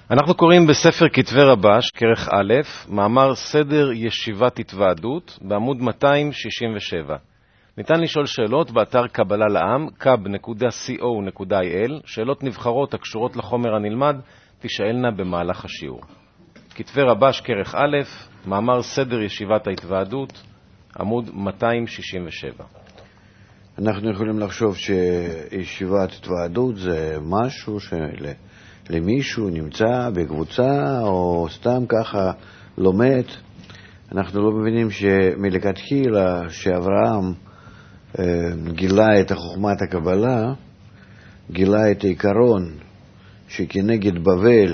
אנחנו קוראים בספר כתבי רבש, כרך א', מאמר סדר ישיבת התוועדות, בעמוד 267. ניתן לשאול שאלות באתר קבלה לעם, kab.co.il, שאלות נבחרות הקשורות לחומר הנלמד, תשאלנה במהלך השיעור. כתבי רבש, כרך א', מאמר סדר ישיבת ההתוועדות, עמוד 267. אנחנו יכולים לחשוב שישיבת התוועדות זה משהו למישהו נמצא בקבוצה או סתם ככה לומד. אנחנו לא מבינים שמלכתחילה שאברהם גילה את חוכמת הקבלה, גילה את העיקרון שכנגד בבל,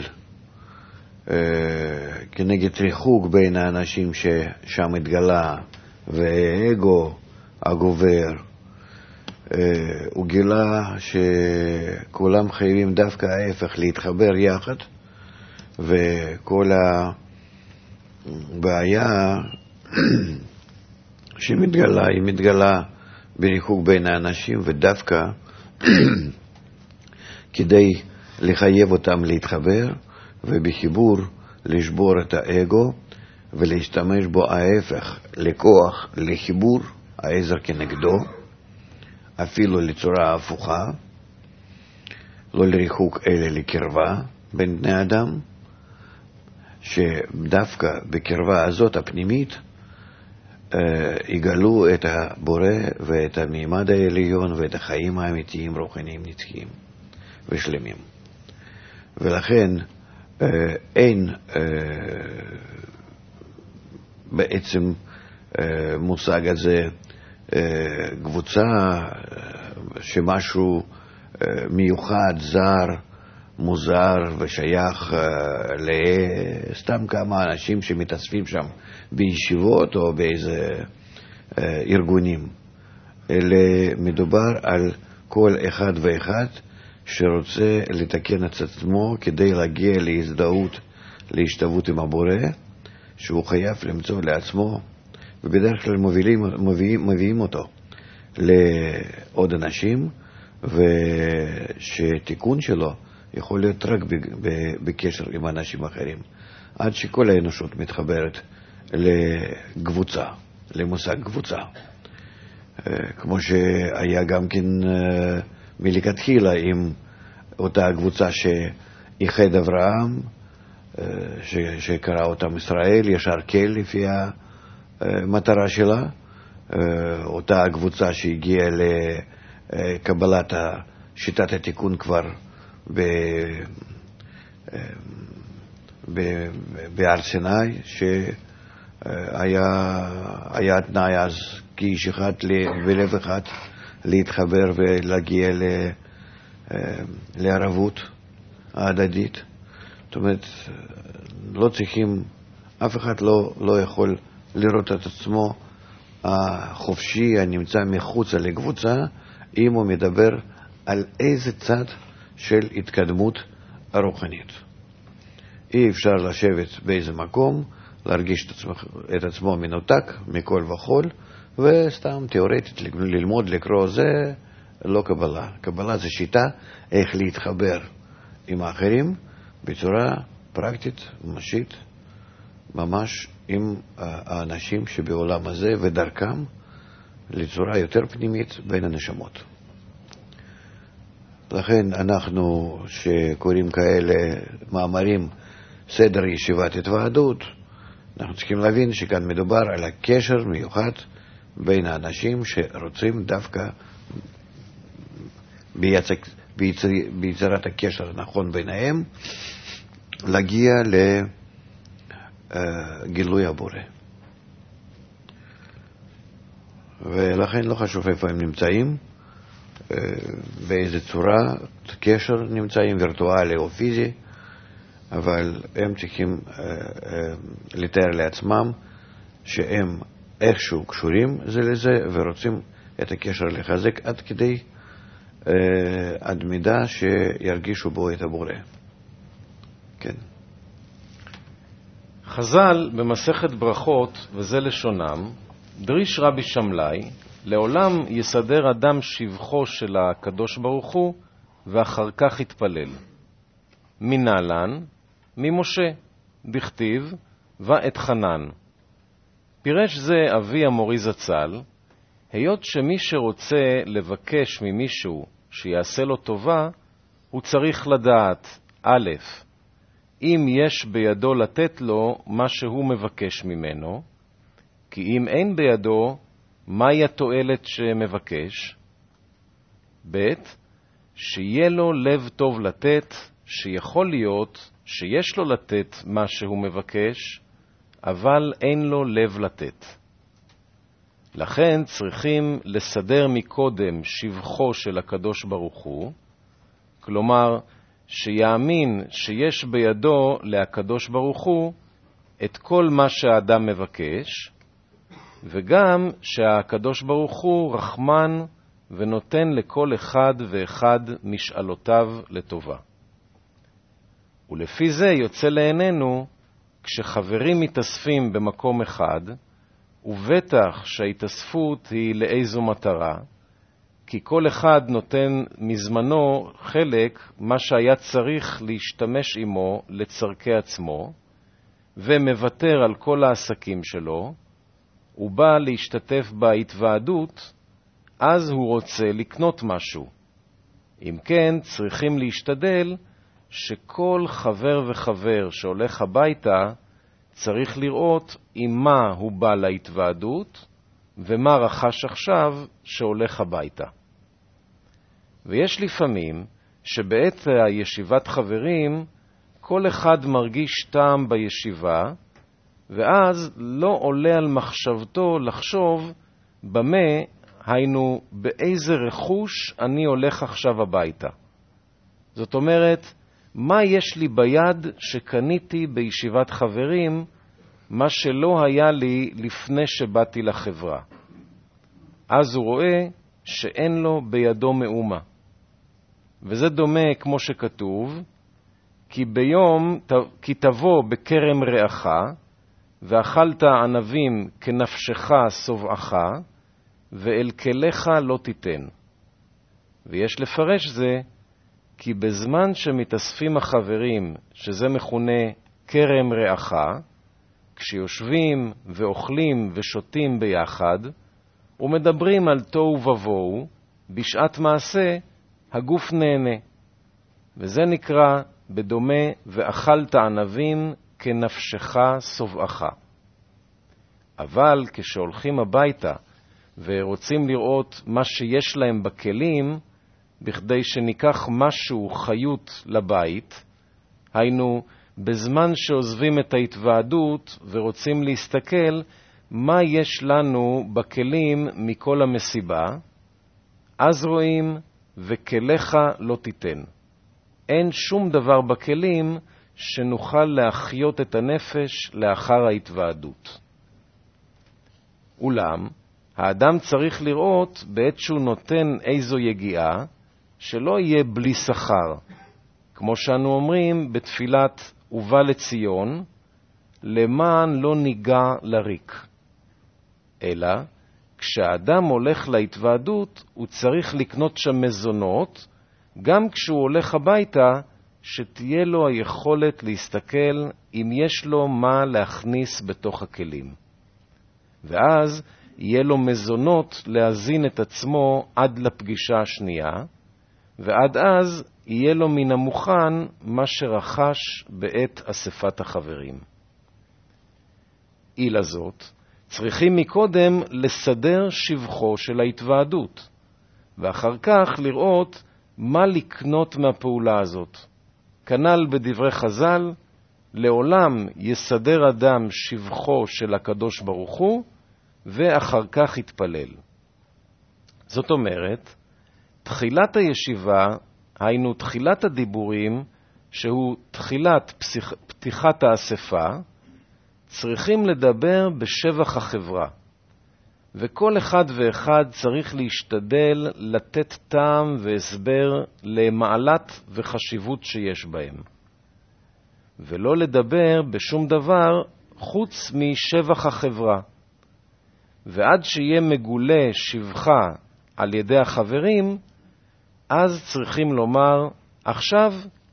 כנגד ריחוק בין האנשים ששם התגלה ואגו הגובר, הוא גילה שכולם חייבים דווקא ההפך להתחבר יחד, וכל הבעיה שמתגלה היא מתגלה בריחוק בין האנשים, ודווקא כדי לחייב אותם להתחבר ובחיבור לשבור את האגו ולהשתמש בו ההפך לכוח לחיבור, העזר כנגדו, אפילו לצורה הפוכה, לא לריחוק אלא לקרבה בין בני אדם, שדווקא בקרבה הזאת הפנימית יגלו את הבורא ואת המימד העליון ואת החיים האמיתיים רוחניים נצחיים ושלמים. ולכן אין בעצם מושג הזה קבוצה שמשהו מיוחד, זר, מוזר ושייך לסתם כמה אנשים שמתאספים שם בישיבות או באיזה ארגונים, אלא מדובר על כל אחד ואחד שרוצה לתקן את עצמו כדי להגיע להזדהות, להשתוות עם הבורא, שהוא חייב למצוא לעצמו, ובדרך כלל מביאים אותו לעוד אנשים, ושתיקון שלו יכול להיות רק בקשר עם אנשים אחרים, עד שכל האנושות מתחברת לקבוצה, למושג קבוצה. כמו שהיה גם כן מלכתחילה עם אותה קבוצה שאיחד אברהם, שקרא אותם ישראל, ישר כל לפי המטרה שלה, אותה קבוצה שהגיעה לקבלת שיטת התיקון כבר בהר סיני, שהיה תנאי אז כאיש אחד ולב אחד להתחבר ולהגיע לערבות ההדדית. זאת אומרת, לא צריכים, אף אחד לא יכול לראות את עצמו החופשי הנמצא מחוץ לקבוצה, אם הוא מדבר על איזה צד של התקדמות הרוחנית. אי אפשר לשבת באיזה מקום, להרגיש את עצמו מנותק מכל וכל, וסתם תיאורטית ללמוד לקרוא, זה לא קבלה. קבלה זה שיטה איך להתחבר עם האחרים בצורה פרקטית, ממשית, ממש עם האנשים שבעולם הזה ודרכם לצורה יותר פנימית בין הנשמות. לכן אנחנו שקוראים כאלה מאמרים סדר ישיבת התוועדות, אנחנו צריכים להבין שכאן מדובר על הקשר מיוחד בין האנשים שרוצים דווקא ביצירת הקשר הנכון ביניהם להגיע לגילוי הבורא. ולכן לא חשוב איפה הם נמצאים, באיזה צורה קשר נמצאים, וירטואלי או פיזי, אבל הם צריכים לתאר לעצמם שהם איכשהו קשורים זה לזה ורוצים את הקשר לחזק עד כדי עד מידה שירגישו בו את הבורא. כן. חז"ל במסכת ברכות, וזה לשונם, דריש רבי שמלאי, לעולם יסדר אדם שבחו של הקדוש ברוך הוא, ואחר כך יתפלל. מנהלן, ממשה, דכתיב, ואת חנן. פירש זה אבי המורי זצ"ל, היות שמי שרוצה לבקש ממישהו שיעשה לו טובה, הוא צריך לדעת, א', אם יש בידו לתת לו מה שהוא מבקש ממנו, כי אם אין בידו, מהי התועלת שמבקש? ב', שיהיה לו לב טוב לתת, שיכול להיות שיש לו לתת מה שהוא מבקש, אבל אין לו לב לתת. לכן צריכים לסדר מקודם שבחו של הקדוש ברוך הוא, כלומר, שיאמין שיש בידו להקדוש ברוך הוא את כל מה שהאדם מבקש, וגם שהקדוש ברוך הוא רחמן ונותן לכל אחד ואחד משאלותיו לטובה. ולפי זה יוצא לעינינו, כשחברים מתאספים במקום אחד, ובטח שההתאספות היא לאיזו מטרה, כי כל אחד נותן מזמנו חלק מה שהיה צריך להשתמש עמו לצרכי עצמו, ומוותר על כל העסקים שלו, הוא בא להשתתף בהתוועדות, אז הוא רוצה לקנות משהו. אם כן, צריכים להשתדל שכל חבר וחבר שהולך הביתה צריך לראות עם מה הוא בא להתוועדות ומה רכש עכשיו שהולך הביתה. ויש לפעמים שבעת הישיבת חברים כל אחד מרגיש טעם בישיבה, ואז לא עולה על מחשבתו לחשוב במה, היינו באיזה רכוש אני הולך עכשיו הביתה. זאת אומרת, מה יש לי ביד שקניתי בישיבת חברים, מה שלא היה לי לפני שבאתי לחברה. אז הוא רואה שאין לו בידו מאומה. וזה דומה כמו שכתוב, כי תבוא בכרם רעך, ואכלת ענבים כנפשך סובעך, ואל כליך לא תיתן. ויש לפרש זה, כי בזמן שמתאספים החברים, שזה מכונה כרם רעך, כשיושבים ואוכלים ושותים ביחד, ומדברים על תוהו ובוהו, בשעת מעשה, הגוף נהנה. וזה נקרא בדומה ואכלת ענבים כנפשך סובעך. אבל כשהולכים הביתה ורוצים לראות מה שיש להם בכלים, בכדי שניקח משהו חיות לבית, היינו בזמן שעוזבים את ההתוועדות ורוצים להסתכל מה יש לנו בכלים מכל המסיבה, אז רואים וכליך לא תיתן. אין שום דבר בכלים שנוכל להחיות את הנפש לאחר ההתוועדות. אולם, האדם צריך לראות בעת שהוא נותן איזו יגיעה, שלא יהיה בלי שכר, כמו שאנו אומרים בתפילת ובא לציון, למען לא ניגע לריק. אלא, כשהאדם הולך להתוועדות, הוא צריך לקנות שם מזונות, גם כשהוא הולך הביתה, שתהיה לו היכולת להסתכל אם יש לו מה להכניס בתוך הכלים. ואז יהיה לו מזונות להזין את עצמו עד לפגישה השנייה, ועד אז יהיה לו מן המוכן מה שרכש בעת אספת החברים. אילה זאת, צריכים מקודם לסדר שבחו של ההתוועדות, ואחר כך לראות מה לקנות מהפעולה הזאת. כנ"ל בדברי חז"ל, לעולם יסדר אדם שבחו של הקדוש ברוך הוא, ואחר כך יתפלל. זאת אומרת, תחילת הישיבה, היינו תחילת הדיבורים, שהוא תחילת פתיחת האספה, צריכים לדבר בשבח החברה. וכל אחד ואחד צריך להשתדל לתת טעם והסבר למעלת וחשיבות שיש בהם. ולא לדבר בשום דבר חוץ משבח החברה. ועד שיהיה מגולה שבחה על ידי החברים, אז צריכים לומר, עכשיו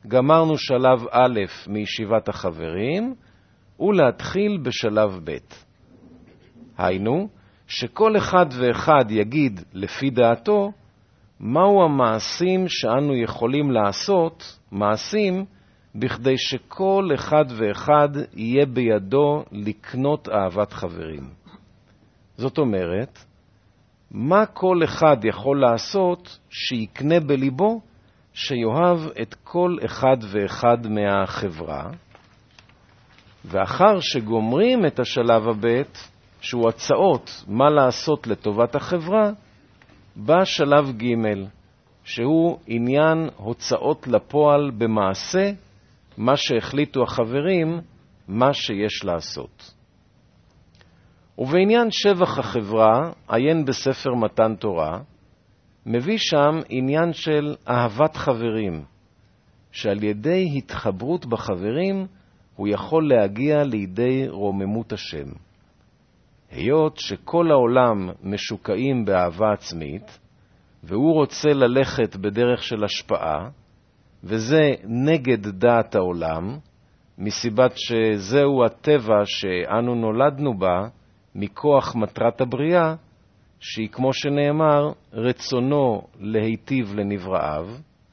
גמרנו שלב א' מישיבת החברים, ולהתחיל בשלב ב'. היינו, שכל אחד ואחד יגיד לפי דעתו, מהו המעשים שאנו יכולים לעשות, מעשים, בכדי שכל אחד ואחד יהיה בידו לקנות אהבת חברים. זאת אומרת, מה כל אחד יכול לעשות שיקנה בליבו שיאהב את כל אחד ואחד מהחברה, ואחר שגומרים את השלב הבית, שהוא הצעות מה לעשות לטובת החברה, בא שלב ג', שהוא עניין הוצאות לפועל במעשה, מה שהחליטו החברים, מה שיש לעשות. ובעניין שבח החברה, עיין בספר מתן תורה, מביא שם עניין של אהבת חברים, שעל ידי התחברות בחברים הוא יכול להגיע לידי רוממות השם. היות שכל העולם משוקעים באהבה עצמית, והוא רוצה ללכת בדרך של השפעה, וזה נגד דעת העולם, מסיבת שזהו הטבע שאנו נולדנו בה, מכוח מטרת הבריאה, שהיא כמו שנאמר, רצונו להיטיב לנבראיו,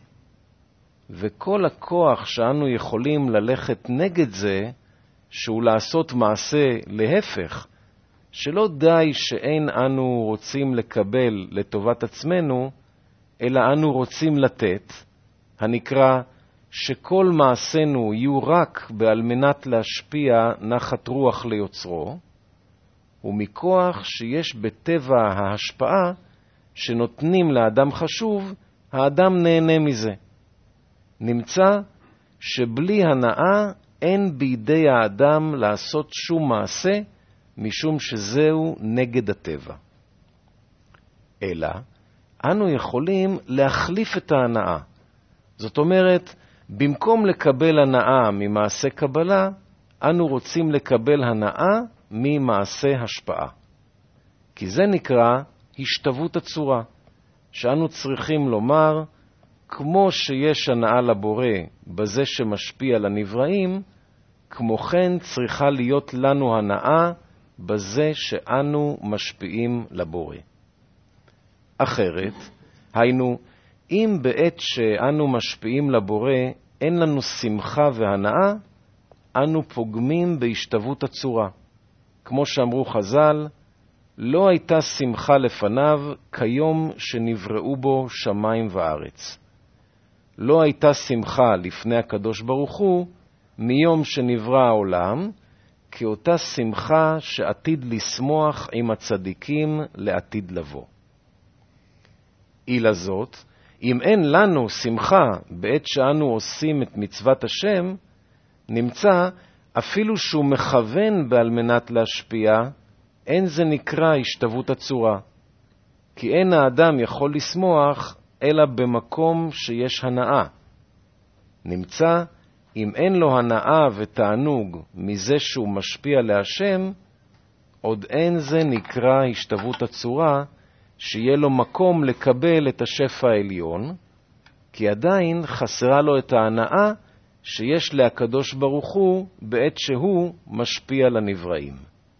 וכל הכוח שאנו יכולים ללכת נגד זה, שהוא לעשות מעשה להפך, שלא די שאין אנו רוצים לקבל לטובת עצמנו, אלא אנו רוצים לתת, הנקרא שכל מעשינו יהיו רק בעל מנת להשפיע נחת רוח ליוצרו, ומכוח שיש בטבע ההשפעה שנותנים לאדם חשוב, האדם נהנה מזה. נמצא שבלי הנאה אין בידי האדם לעשות שום מעשה, משום שזהו נגד הטבע. אלא, אנו יכולים להחליף את ההנאה. זאת אומרת, במקום לקבל הנאה ממעשה קבלה, אנו רוצים לקבל הנאה ממעשה השפעה. כי זה נקרא השתוות הצורה, שאנו צריכים לומר, כמו שיש הנאה לבורא בזה שמשפיע על הנבראים, כמו כן צריכה להיות לנו הנאה בזה שאנו משפיעים לבורא. אחרת, היינו, אם בעת שאנו משפיעים לבורא אין לנו שמחה והנאה, אנו פוגמים בהשתוות הצורה. כמו שאמרו חז"ל, לא הייתה שמחה לפניו כיום שנבראו בו שמיים וארץ. לא הייתה שמחה לפני הקדוש ברוך הוא מיום שנברא העולם, כאותה שמחה שעתיד לשמוח עם הצדיקים לעתיד לבוא. אילה זאת, אם אין לנו שמחה בעת שאנו עושים את מצוות השם, נמצא אפילו שהוא מכוון בעל מנת להשפיע, אין זה נקרא השתוות הצורה. כי אין האדם יכול לשמוח אלא במקום שיש הנאה. נמצא, אם אין לו הנאה ותענוג מזה שהוא משפיע להשם, עוד אין זה נקרא השתוות הצורה, שיהיה לו מקום לקבל את השפע העליון, כי עדיין חסרה לו את ההנאה שיש להקדוש ברוך הוא בעת שהוא משפיע לנבראים.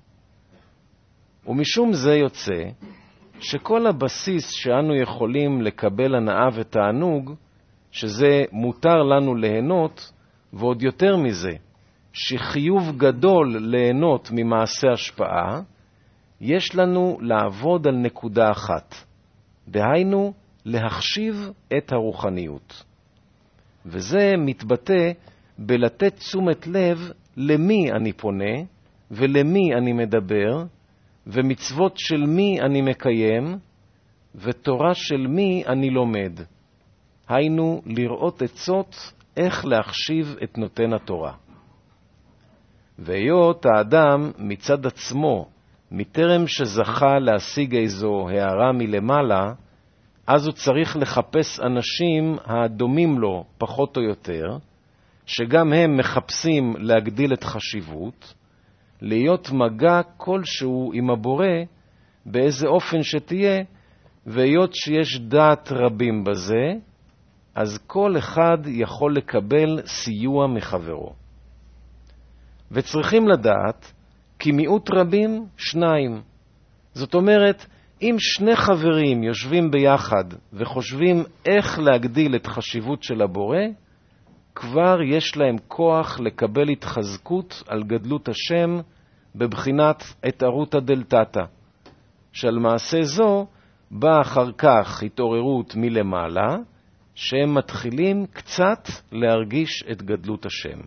ומשום זה יוצא שכל הבסיס שאנו יכולים לקבל הנאה ותענוג, שזה מותר לנו ליהנות, ועוד יותר מזה, שחיוב גדול ליהנות ממעשה השפעה, יש לנו לעבוד על נקודה אחת, דהיינו להחשיב את הרוחניות. וזה מתבטא בלתת תשומת לב למי אני פונה ולמי אני מדבר, ומצוות של מי אני מקיים, ותורה של מי אני לומד. היינו לראות עצות איך להחשיב את נותן התורה. והיות האדם מצד עצמו, מטרם שזכה להשיג איזו הערה מלמעלה, אז הוא צריך לחפש אנשים הדומים לו פחות או יותר, שגם הם מחפשים להגדיל את חשיבות, להיות מגע כלשהו עם הבורא, באיזה אופן שתהיה, והיות שיש דעת רבים בזה, אז כל אחד יכול לקבל סיוע מחברו. וצריכים לדעת כי מיעוט רבים שניים. זאת אומרת, אם שני חברים יושבים ביחד וחושבים איך להגדיל את חשיבות של הבורא, כבר יש להם כוח לקבל התחזקות על גדלות השם בבחינת התערותא דלתתא, שעל מעשה זו באה אחר כך התעוררות מלמעלה, שהם מתחילים קצת להרגיש את גדלות השם.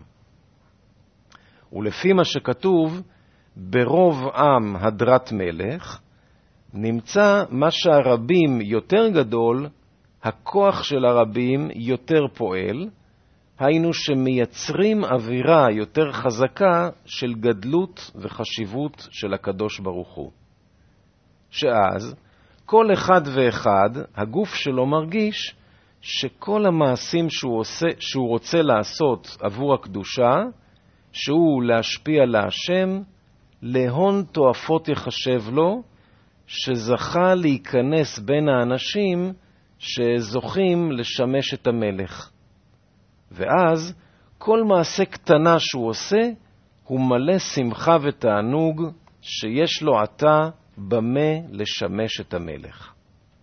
ולפי מה שכתוב, ברוב עם הדרת מלך, נמצא מה שהרבים יותר גדול, הכוח של הרבים יותר פועל, היינו שמייצרים אווירה יותר חזקה של גדלות וחשיבות של הקדוש ברוך הוא. שאז כל אחד ואחד, הגוף שלו מרגיש שכל המעשים שהוא רוצה לעשות עבור הקדושה, שהוא להשפיע להשם, להון תועפות יחשב לו, שזכה להיכנס בין האנשים שזוכים לשמש את המלך. ואז כל מעשה קטנה שהוא עושה, הוא מלא שמחה ותענוג שיש לו עתה במה לשמש את המלך.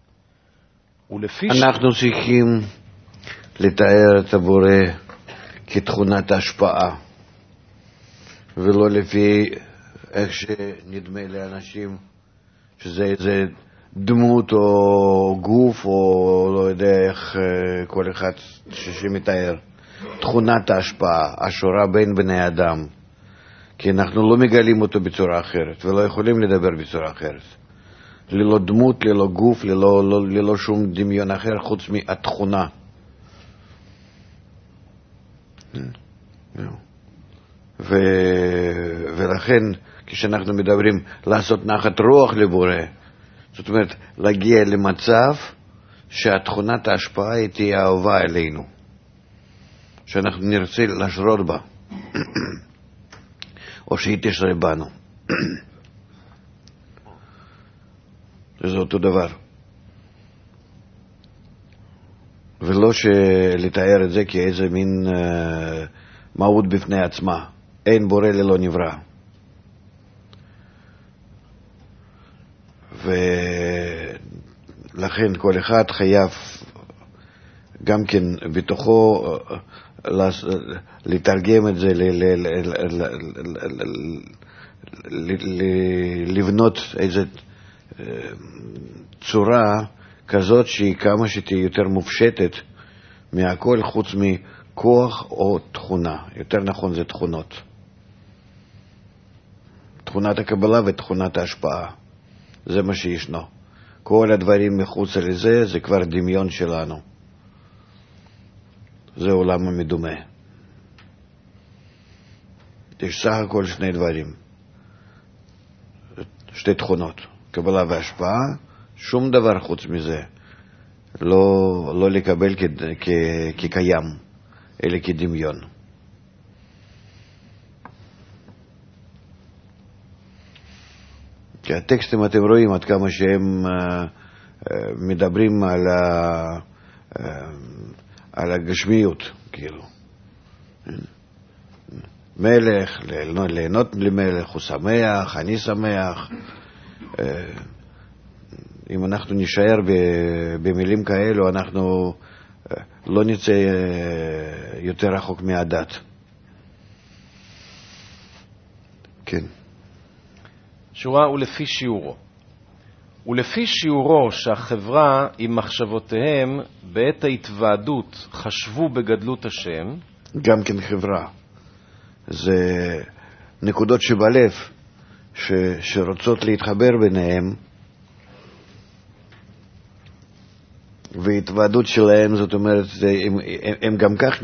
אנחנו צריכים לתאר את הבורא כתכונת השפעה, ולא לפי איך שנדמה לאנשים שזה דמות או גוף או לא יודע איך כל אחד שמתאר. תכונת ההשפעה, השורה בין בני אדם, כי אנחנו לא מגלים אותו בצורה אחרת ולא יכולים לדבר בצורה אחרת. ללא דמות, ללא גוף, ללא שום דמיון אחר חוץ מהתכונה. ולכן כשאנחנו מדברים לעשות נחת רוח לבורא, זאת אומרת להגיע למצב שהתכונת ההשפעה היא תהיה אהובה אלינו, שאנחנו נרצה לשרות בה או שהיא תשרה בנו. זה אותו דבר, ולא לתאר את זה כאיזה מין מהות בפני עצמה. אין בורא ללא נברא, ולכן כל אחד חייב גם כן בתוכו לתרגם את זה, לבנות איזו צורה כזאת שהיא כמה שתהיה יותר מופשטת מהכל חוץ מכוח או תכונה. יותר נכון זה תכונות. תכונת הקבלה ותכונת ההשפעה. זה מה שישנו. כל הדברים מחוץ לזה זה כבר דמיון שלנו. זה עולם המדומה. יש סך הכל שני דברים. שתי תכונות. קבלה והשפעה. שום דבר חוץ מזה. לא לקבל כקיים, אלא כדמיון. כי הטקסטים אתם רואים עד כמה שהם מדברים על הגשמיות, כאילו. מלך, ליהנות למלך, הוא שמח, אני שמח. אם אנחנו נשאר במילים כאלו, אנחנו לא נצא יותר רחוק מהדת. כן. שורה ולפי שיעורו. ולפי שיעורו שהחברה עם מחשבותיהם בעת ההתוועדות חשבו בגדלות השם, גם כן חברה. זה נקודות שבלב שרוצות להתחבר ביניהם, והתוועדות שלהם, זאת אומרת, הם גם כך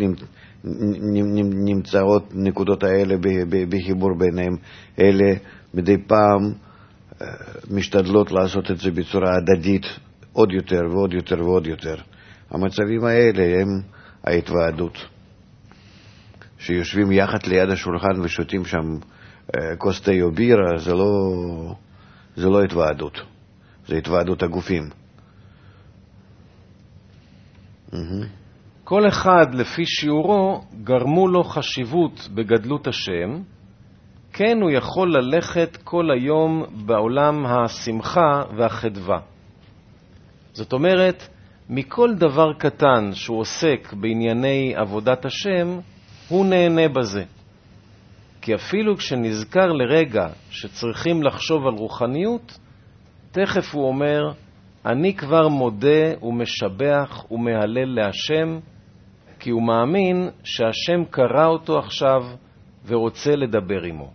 נמצאות נקודות האלה בחיבור ביניהם. אלה מדי פעם משתדלות לעשות את זה בצורה הדדית עוד יותר ועוד יותר ועוד יותר. המצבים האלה הם ההתוועדות. שיושבים יחד ליד השולחן ושותים שם כוס תה או בירה, זה לא התוועדות. זה התוועדות הגופים. כל אחד לפי שיעורו גרמו לו חשיבות בגדלות השם, כן הוא יכול ללכת כל היום בעולם השמחה והחדווה. זאת אומרת, מכל דבר קטן שהוא עוסק בענייני עבודת השם, הוא נהנה בזה. כי אפילו כשנזכר לרגע שצריכים לחשוב על רוחניות, תכף הוא אומר, אני כבר מודה ומשבח ומהלל להשם, כי הוא מאמין שהשם קרא אותו עכשיו ורוצה לדבר עמו.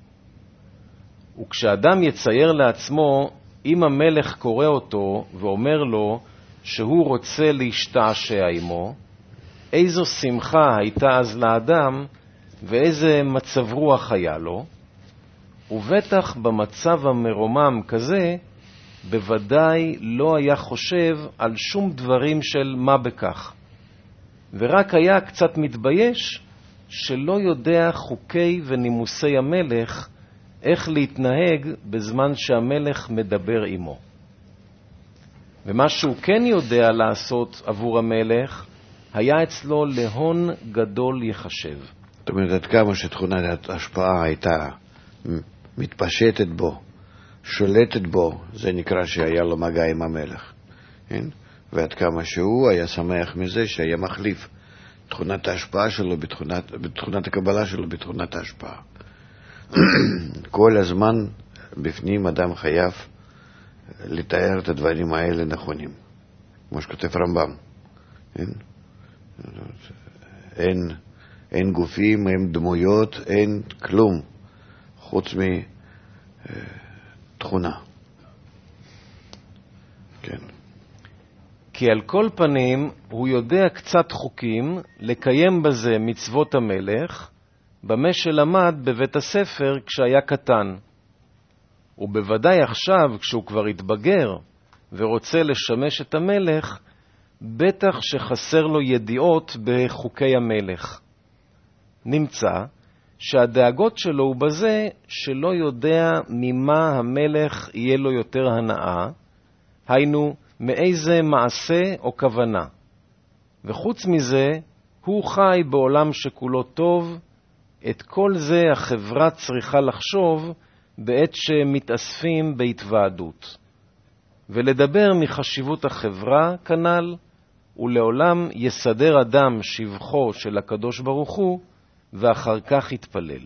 וכשאדם יצייר לעצמו, אם המלך קורא אותו ואומר לו שהוא רוצה להשתעשע עמו, איזו שמחה הייתה אז לאדם ואיזה מצב רוח היה לו, ובטח במצב המרומם כזה, בוודאי לא היה חושב על שום דברים של מה בכך, ורק היה קצת מתבייש שלא יודע חוקי ונימוסי המלך, איך להתנהג בזמן שהמלך מדבר עמו. ומה שהוא כן יודע לעשות עבור המלך, היה אצלו להון גדול יחשב. זאת אומרת, עד כמה שתכונת ההשפעה הייתה מתפשטת בו, שולטת בו, זה נקרא שהיה לו מגע עם המלך. כן? ועד כמה שהוא היה שמח מזה שהיה מחליף תכונת ההשפעה שלו בתכונת הקבלה שלו בתכונת ההשפעה. כל הזמן בפנים אדם חייב לתאר את הדברים האלה נכונים, כמו שכותב רמב"ם. אין גופים, אין דמויות, אין כלום חוץ מתכונה. כן. כי על כל פנים הוא יודע קצת חוקים לקיים בזה מצוות המלך, במה שלמד בבית הספר כשהיה קטן. ובוודאי עכשיו, כשהוא כבר התבגר ורוצה לשמש את המלך, בטח שחסר לו ידיעות בחוקי המלך. נמצא שהדאגות שלו הוא בזה שלא יודע ממה המלך יהיה לו יותר הנאה, היינו מאיזה מעשה או כוונה. וחוץ מזה, הוא חי בעולם שכולו טוב, את כל זה החברה צריכה לחשוב בעת שמתאספים בהתוועדות. ולדבר מחשיבות החברה כנ"ל, ולעולם יסדר אדם שבחו של הקדוש ברוך הוא, ואחר כך יתפלל.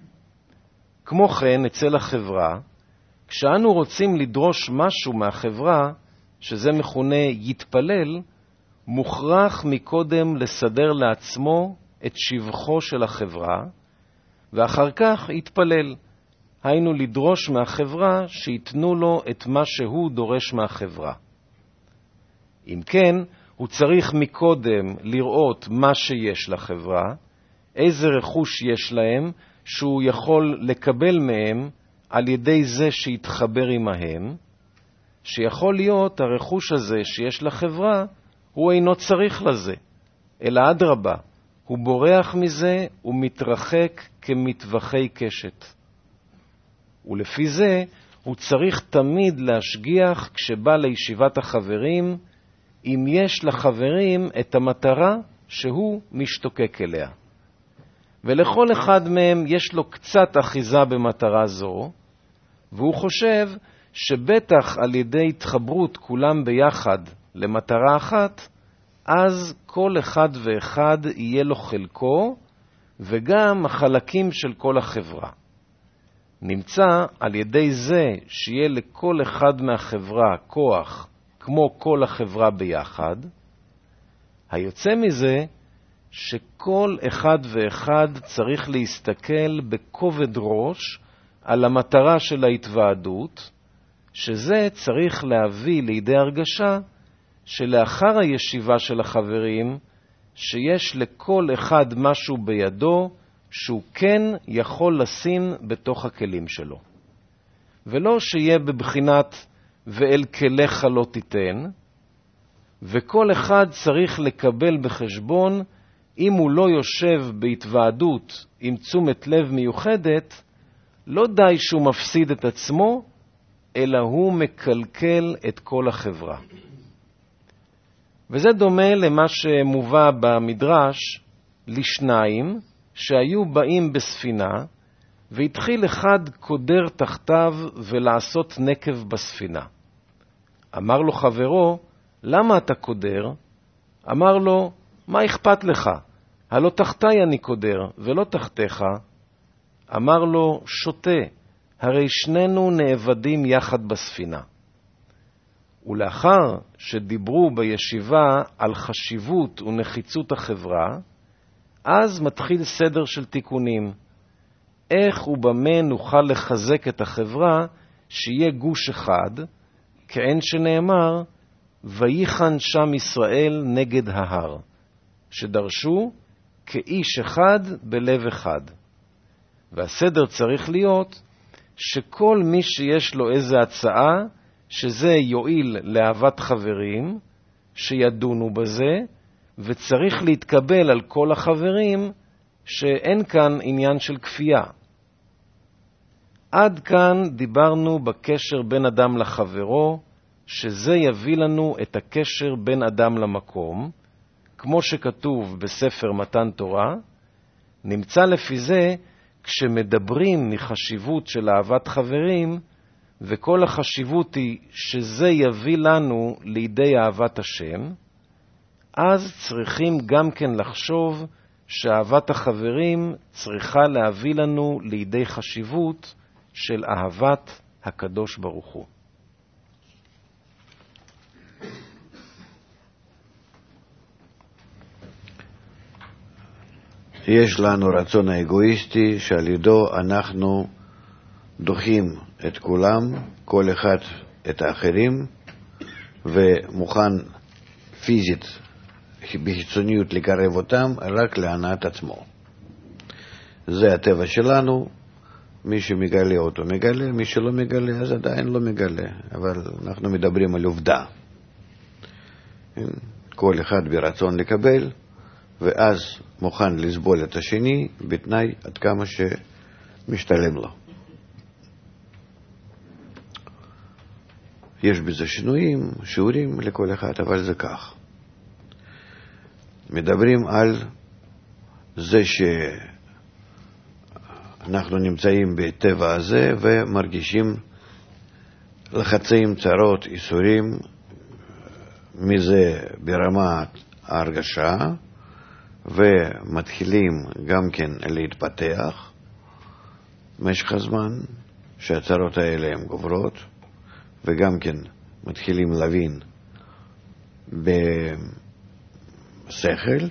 כמו כן, אצל החברה, כשאנו רוצים לדרוש משהו מהחברה, שזה מכונה יתפלל, מוכרח מקודם לסדר לעצמו את שבחו של החברה, ואחר כך יתפלל. היינו לדרוש מהחברה שיתנו לו את מה שהוא דורש מהחברה. אם כן, הוא צריך מקודם לראות מה שיש לחברה, איזה רכוש יש להם שהוא יכול לקבל מהם על ידי זה שיתחבר עמהם, שיכול להיות הרכוש הזה שיש לחברה, הוא אינו צריך לזה, אלא אדרבה, הוא בורח מזה ומתרחק כמטווחי קשת. ולפי זה הוא צריך תמיד להשגיח כשבא לישיבת החברים, אם יש לחברים את המטרה שהוא משתוקק אליה. ולכל אחד מהם יש לו קצת אחיזה במטרה זו, והוא חושב שבטח על ידי התחברות כולם ביחד למטרה אחת, אז כל אחד ואחד יהיה לו חלקו, וגם החלקים של כל החברה. נמצא על ידי זה שיהיה לכל אחד מהחברה כוח כמו כל החברה ביחד, היוצא מזה שכל אחד ואחד צריך להסתכל בכובד ראש על המטרה של ההתוועדות, שזה צריך להביא לידי הרגשה שלאחר הישיבה של החברים, שיש לכל אחד משהו בידו שהוא כן יכול לשים בתוך הכלים שלו. ולא שיהיה בבחינת ואל כליך לא תיתן, וכל אחד צריך לקבל בחשבון, אם הוא לא יושב בהתוועדות עם תשומת לב מיוחדת, לא די שהוא מפסיד את עצמו, אלא הוא מקלקל את כל החברה. וזה דומה למה שמובא במדרש לשניים שהיו באים בספינה, והתחיל אחד קודר תחתיו ולעשות נקב בספינה. אמר לו חברו, למה אתה קודר? אמר לו, מה אכפת לך? הלא תחתי אני קודר ולא תחתיך. אמר לו, שותה, הרי שנינו נאבדים יחד בספינה. ולאחר שדיברו בישיבה על חשיבות ונחיצות החברה, אז מתחיל סדר של תיקונים. איך ובמה נוכל לחזק את החברה שיהיה גוש אחד, כעין שנאמר, ויחן שם ישראל נגד ההר, שדרשו כאיש אחד בלב אחד. והסדר צריך להיות שכל מי שיש לו איזו הצעה, שזה יועיל לאהבת חברים, שידונו בזה, וצריך להתקבל על כל החברים, שאין כאן עניין של כפייה. עד כאן דיברנו בקשר בין אדם לחברו, שזה יביא לנו את הקשר בין אדם למקום, כמו שכתוב בספר מתן תורה. נמצא לפי זה, כשמדברים מחשיבות של אהבת חברים, וכל החשיבות היא שזה יביא לנו לידי אהבת השם, אז צריכים גם כן לחשוב שאהבת החברים צריכה להביא לנו לידי חשיבות של אהבת הקדוש ברוך הוא. יש לנו רצון האגואיסטי שעל ידו אנחנו דוחים את כולם, כל אחד את האחרים, ומוכן פיזית בחיצוניות לקרב אותם רק להנאת עצמו. זה הטבע שלנו, מי שמגלה אותו מגלה, מי שלא מגלה אז עדיין לא מגלה, אבל אנחנו מדברים על עובדה. כל אחד ברצון לקבל, ואז מוכן לסבול את השני בתנאי עד כמה שמשתלם לו. יש בזה שינויים, שיעורים לכל אחד, אבל זה כך. מדברים על זה שאנחנו נמצאים בטבע הזה ומרגישים לחצים, צרות, איסורים, מזה ברמת ההרגשה, ומתחילים גם כן להתפתח במשך הזמן שהצרות האלה הן גוברות, וגם כן מתחילים להבין בשכל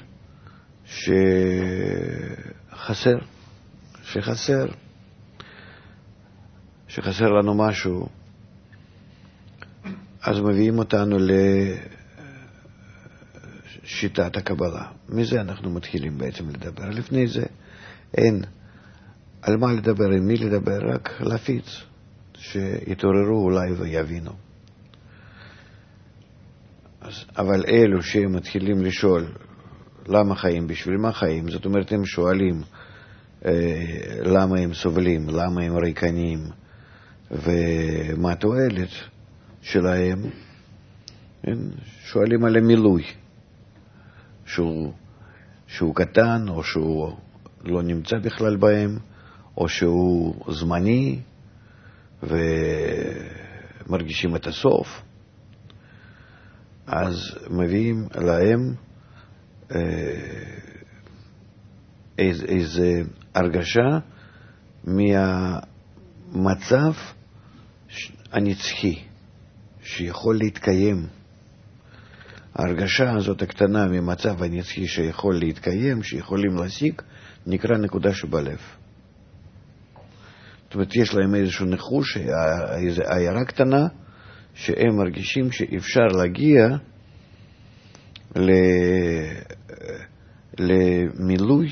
שחסר לנו משהו, אז מביאים אותנו לשיטת הקבלה. מזה אנחנו מתחילים בעצם לדבר. לפני זה אין על מה לדבר, עם מי לדבר, רק להפיץ, שיתעוררו אולי ויבינו. אבל אלו שמתחילים לשאול למה חיים, בשביל מה חיים, זאת אומרת הם שואלים למה הם סובלים, למה הם ריקנים, ומה התועלת שלהם, שואלים על המילוי, שהוא קטן, או שהוא לא נמצא בכלל בהם, או שהוא זמני, ומרגישים את הסוף. אז מביאים להם איזו הרגשה מהמצב הנצחי שיכול להתקיים. ההרגשה הזאת הקטנה ממצב הנצחי שיכול להתקיים, שיכולים להשיג, נקרא נקודה שבלב. זאת אומרת, יש להם איזשהו נחוש, איזו עיירה קטנה, שהם מרגישים שאפשר להגיע למילוי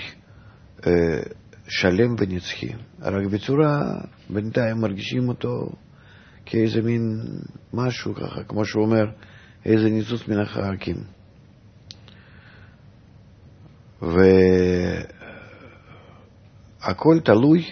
שלם ונצחי. רק בצורה, בינתיים מרגישים אותו כאיזה מין משהו ככה, כמו שהוא אומר, איזה ניצוץ מן החרקים. והכל תלוי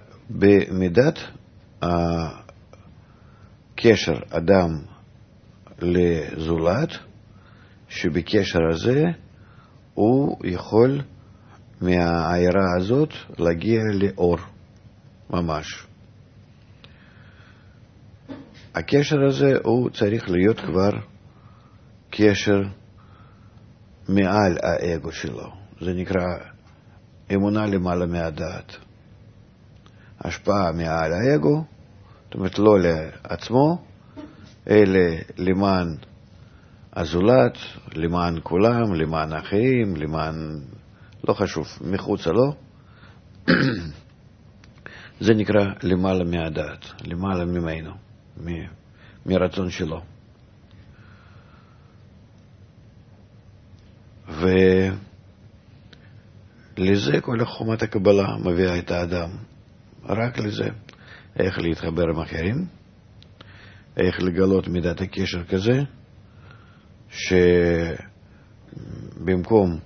במידת הקשר אדם לזולת, שבקשר הזה הוא יכול מהעיירה הזאת להגיע לאור ממש. הקשר הזה הוא צריך להיות כבר קשר מעל האגו שלו. זה נקרא אמונה למעלה מהדעת. השפעה מעל האגו, זאת אומרת לא לעצמו, אלא למען הזולת, למען כולם, למען האחרים, למען, לא חשוב, מחוצה לו. זה נקרא למעלה מהדעת, למעלה ממנו, מרצון שלו. ולזה כל חומת הקבלה מביאה את האדם, רק לזה. איך להתחבר עם אחרים, איך לגלות מידת הקשר כזה, שבמקום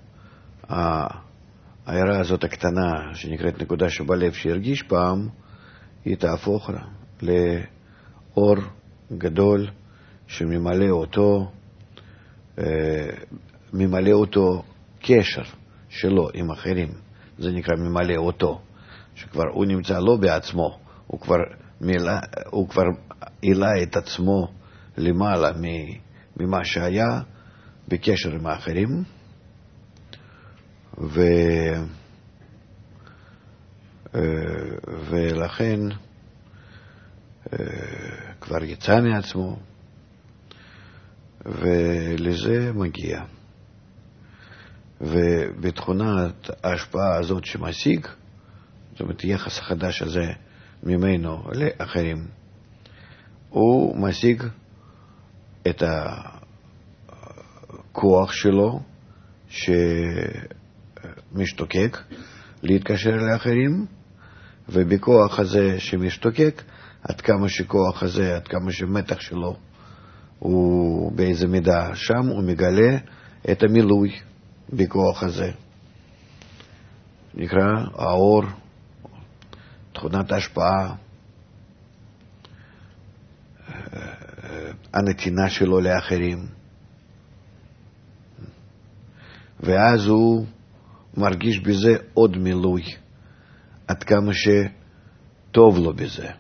העיירה הזאת הקטנה שנקראת נקודה שבלב שהרגיש פעם, היא תהפוך לאור גדול שממלא אותו קשר שלו עם אחרים. זה נקרא ממלא אותו, שכבר הוא נמצא לא בעצמו, הוא כבר העלה את עצמו למעלה ממה שהיה בקשר עם האחרים, ולכן כבר יצא מעצמו, ולזה מגיע. ובתכונת ההשפעה הזאת שמשיג, זאת אומרת, יחס החדש הזה ממנו לאחרים, הוא משיג את הכוח שלו שמשתוקק להתקשר לאחרים, ובכוח הזה שמשתוקק, עד כמה שכוח הזה, עד כמה שמתח שלו הוא באיזה מידה שם, הוא מגלה את המילוי בכוח הזה. נקרא האור, תכונת ההשפעה, הנתינה שלו לאחרים. ואז הוא מרגיש בזה עוד מילוי, עד כמה שטוב לו בזה.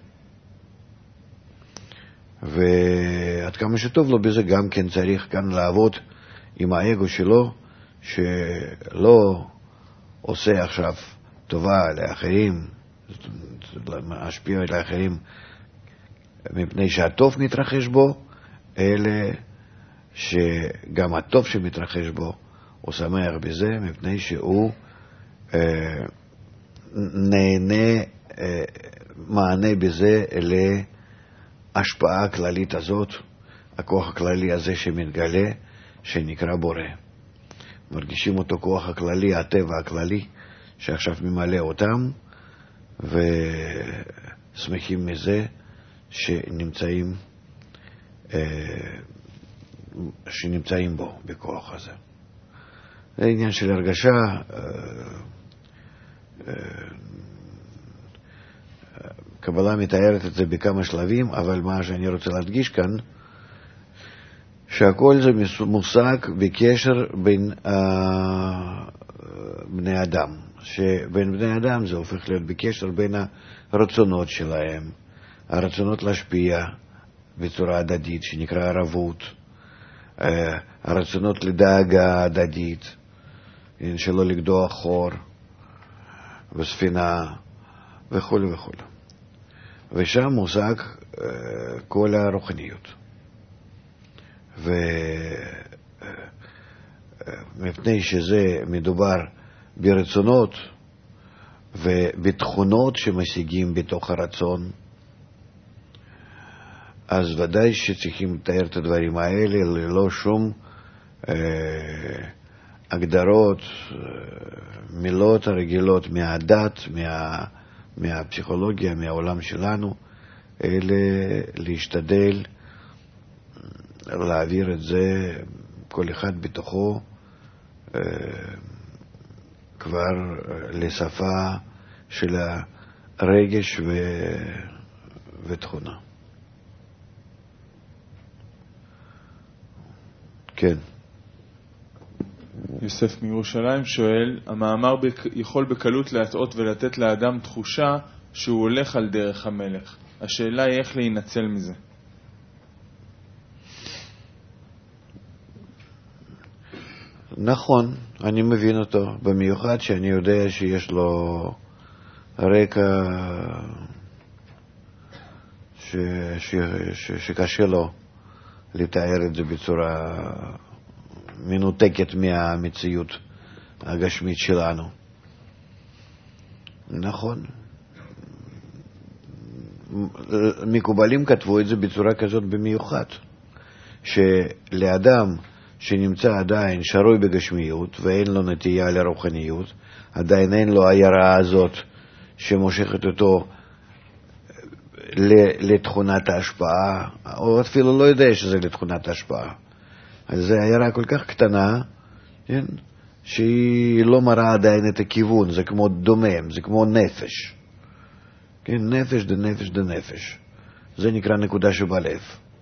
ועד כמה שטוב לו בזה גם כן צריך כאן לעבוד עם האגו שלו, שלא עושה עכשיו טובה לאחרים, להשפיע על האחרים מפני שהטוב מתרחש בו, אלא שגם הטוב שמתרחש בו הוא שמח בזה, מפני שהוא נהנה, מענה בזה להשפעה הכללית הזאת, הכוח הכללי הזה שמתגלה, שנקרא בורא. מרגישים אותו כוח הכללי, הטבע הכללי, שעכשיו ממלא אותם, ושמחים מזה שנמצאים בו, בכוח הזה. זה עניין של הרגשה. קבלה מתארת את זה בכמה שלבים, אבל מה שאני רוצה להדגיש כאן, שהכל זה מושג בקשר בין בני אדם, שבין בני אדם זה הופך להיות בקשר בין הרצונות שלהם, הרצונות להשפיע בצורה הדדית שנקרא ערבות, הרצונות לדאגה הדדית, שלא לגדוע חור וספינה וכו' וכו'. ושם מושג כל הרוחניות. ומפני שזה מדובר ברצונות ובתכונות שמשיגים בתוך הרצון, אז ודאי שצריכים לתאר את הדברים האלה ללא שום הגדרות, מילות הרגילות מהדת, מהפסיכולוגיה, מהעולם שלנו, אלא להשתדל להעביר את זה כל אחד בתוכו כבר לשפה של הרגש ותכונה. כן. יוסף מירושלים שואל, המאמר יכול בקלות להטעות ולתת לאדם תחושה שהוא הולך על דרך המלך. השאלה היא איך להינצל מזה. נכון, אני מבין אותו, במיוחד שאני יודע שיש לו רקע שקשה לו לתאר את זה בצורה מנותקת מהמציאות הגשמית שלנו. נכון. מקובלים כתבו את זה בצורה כזאת במיוחד, שלאדם שנמצא עדיין שרוי בגשמיות ואין לו נטייה לרוחניות, עדיין אין לו היראה הזאת שמושכת אותו לתכונת ההשפעה, או אפילו לא יודע שזה לתכונת ההשפעה. אז זה היראה כל כך קטנה, כן? שהיא לא מראה עדיין את הכיוון, זה כמו דומם, זה כמו נפש. כן? נפש דנפש דנפש. זה נקרא נקודה שבלב.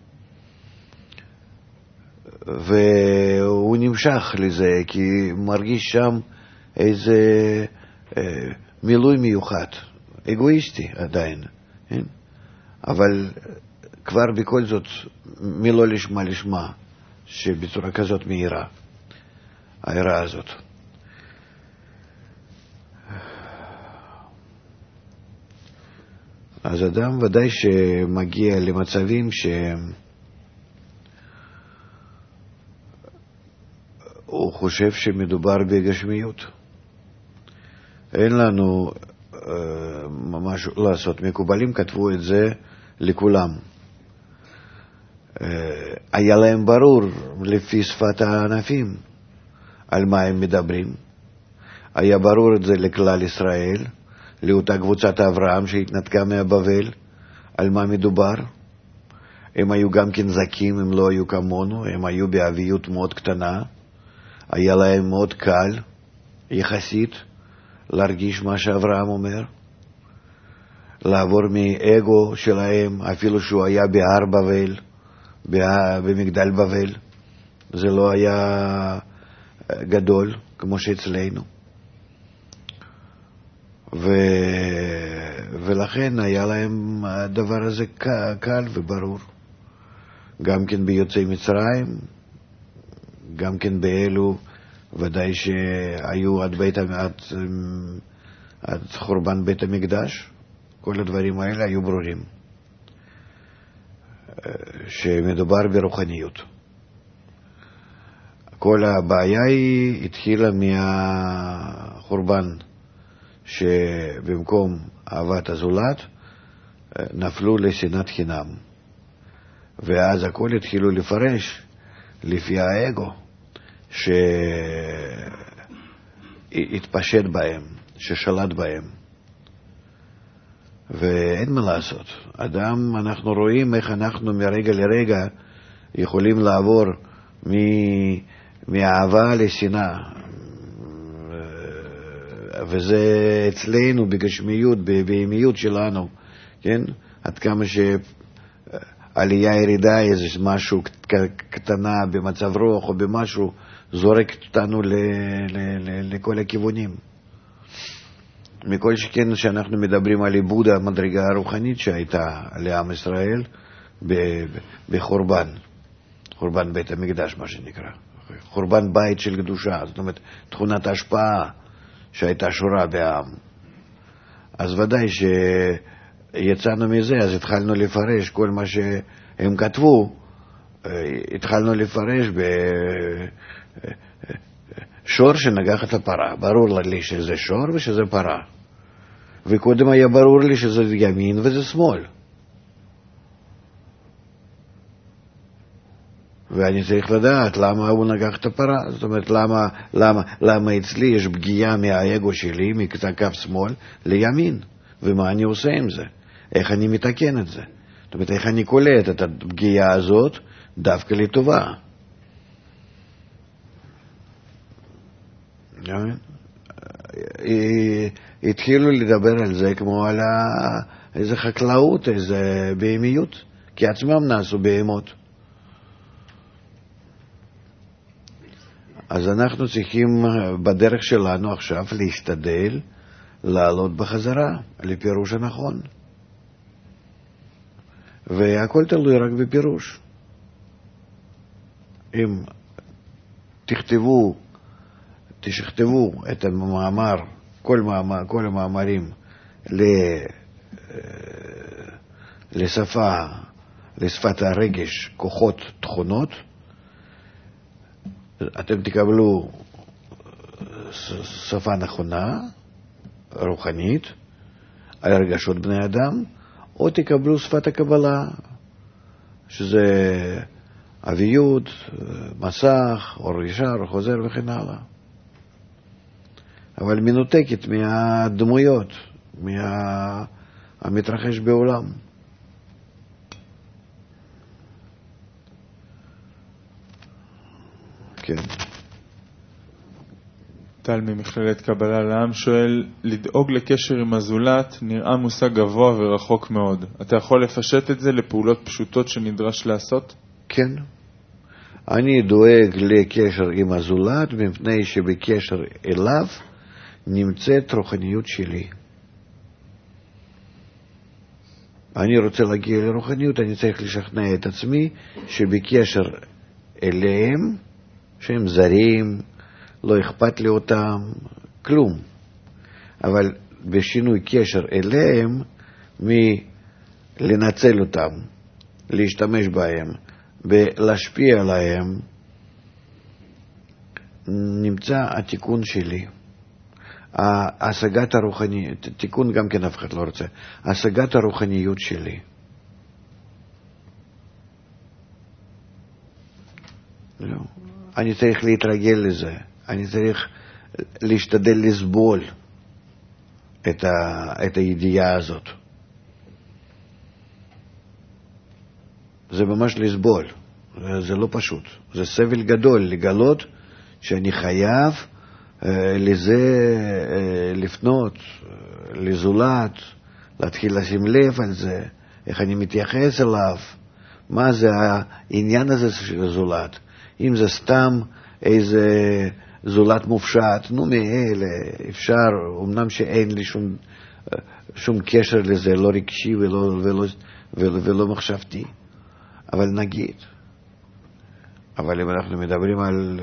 והוא נמשך לזה, כי מרגיש שם איזה מילוי מיוחד, אגואיסטי עדיין, כן? אבל כבר בכל זאת, מי לא לשמה לשמה, שבצורה כזאת מהירה, ההירה הזאת. אז אדם ודאי שמגיע למצבים הוא חושב שמדובר בגשמיות. אין לנו משהו לעשות. מקובלים כתבו את זה לכולם. היה להם ברור לפי שפת הענפים על מה הם מדברים. היה ברור את זה לכלל ישראל, לאותה קבוצת אברהם שהתנתקה מהבבל, על מה מדובר. הם היו גם כן זקים, הם לא היו כמונו, הם היו באביות מאוד קטנה. היה להם מאוד קל, יחסית, להרגיש מה שאברהם אומר, לעבור מאגו שלהם, אפילו שהוא היה בהר בבל, במגדל בבל. זה לא היה גדול כמו שאצלנו. ולכן היה להם הדבר הזה קל וברור. גם כן ביוצאי מצרים, גם כן באלו, ודאי שהיו עד חורבן בית המקדש, כל הדברים האלה היו ברורים, שמדובר ברוחניות. כל הבעיה היא התחילה מהחורבן, שבמקום אהבת הזולת נפלו לשנאת חינם, ואז הכל התחילו לפרש לפי האגו שהתפשט בהם, ששלט בהם. ואין מה לעשות. אדם, אנחנו רואים איך אנחנו מרגע לרגע יכולים לעבור מאהבה לשנאה. וזה אצלנו בגשמיות, בהמיות שלנו, כן? עד כמה שעלייה ירידה, איזה משהו קטנה במצב רוח או במשהו, זורק אותנו לכל הכיוונים. מכל שכן שאנחנו מדברים על עיבוד המדרגה הרוחנית שהייתה לעם ישראל בחורבן, חורבן בית המקדש מה שנקרא, חורבן בית של קדושה, זאת אומרת תכונת ההשפעה שהייתה שורה בעם. אז ודאי שיצאנו מזה, אז התחלנו לפרש כל מה שהם כתבו, התחלנו לפרש שור שנגח את הפרה. ברור לי שזה שור ושזה פרה. וקודם היה ברור לי שזה ימין וזה שמאל. ואני צריך לדעת למה הוא נגח את הפרה. זאת אומרת, למה אצלי יש פגיעה מהאגו שלי, מקו שמאל לימין. ומה אני עושה עם זה? איך אני מתקן את זה? זאת אומרת, איך אני קולט את הפגיעה הזאת דווקא לטובה. התחילו לדבר על זה כמו על איזה חקלאות, איזה בהמיות, כי עצמם נעשו בהמות. אז אנחנו צריכים בדרך שלנו עכשיו להשתדל לעלות בחזרה לפירוש הנכון. והכל תלוי רק בפירוש. אם תשכתבו את המאמר, כל המאמרים לשפת הרגש, כוחות, תכונות, אתם תקבלו שפה נכונה, רוחנית, על רגשות בני אדם, או תקבלו שפת הקבלה, שזה אביות, מסך, אור ישר, חוזר וכן הלאה. אבל מנותקת מהדמויות, מהמתרחש בעולם. כן. טל ממכללת קבלה לעם שואל, לדאוג לקשר עם הזולת נראה מושג גבוה ורחוק מאוד. אתה יכול לפשט את זה לפעולות פשוטות שנדרש לעשות? כן. אני דואג לקשר עם הזולת מפני שבקשר אליו נמצאת רוחניות שלי. אני רוצה להגיע לרוחניות, אני צריך לשכנע את עצמי שבקשר אליהם, שהם זרים, לא אכפת לי אותם, כלום. אבל בשינוי קשר אליהם, מלנצל אותם, להשתמש בהם, ולהשפיע עליהם, נמצא התיקון שלי. השגת הרוחניות, תיקון גם כן אף אחד לא רוצה, השגת הרוחניות שלי. לא. אני צריך להתרגל לזה, אני צריך להשתדל לסבול את הידיעה הזאת. זה ממש לסבול, זה לא פשוט, זה סבל גדול לגלות שאני חייב לזה לפנות, לזולת, להתחיל לשים לב על זה, איך אני מתייחס אליו, מה זה העניין הזה של הזולת. אם זה סתם איזה זולת מופשט, נו מאלה, אפשר, אמנם שאין לי שום קשר לזה, לא רגשי ולא מחשבתי, אבל נגיד. אבל אם אנחנו מדברים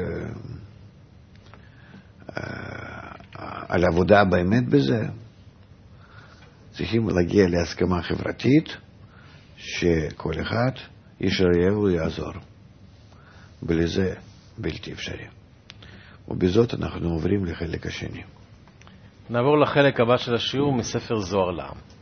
על עבודה באמת בזה, צריכים להגיע להסכמה חברתית שכל אחד ישריה ויעזור. בלי זה בלתי אפשרי. ובזאת אנחנו עוברים לחלק השני. נעבור לחלק הבא של השיעור מספר זוהר לעם.